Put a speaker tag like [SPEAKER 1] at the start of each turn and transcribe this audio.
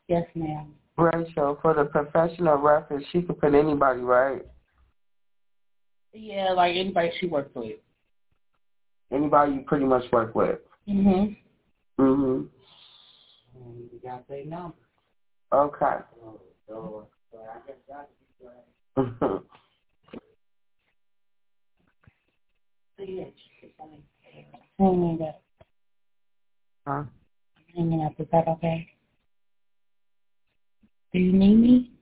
[SPEAKER 1] Yes, ma'am.
[SPEAKER 2] Rachel, for the professional reference, she could put anybody, right?
[SPEAKER 1] Yeah, like anybody she works with.
[SPEAKER 2] Anybody you pretty much work with.
[SPEAKER 1] Mhm.
[SPEAKER 2] Mhm.
[SPEAKER 1] You got their number.
[SPEAKER 2] Okay.
[SPEAKER 1] So I guess that's
[SPEAKER 2] Mhm.
[SPEAKER 1] hanging up.
[SPEAKER 2] Huh?
[SPEAKER 1] Hanging up. Is that okay? Do you need me?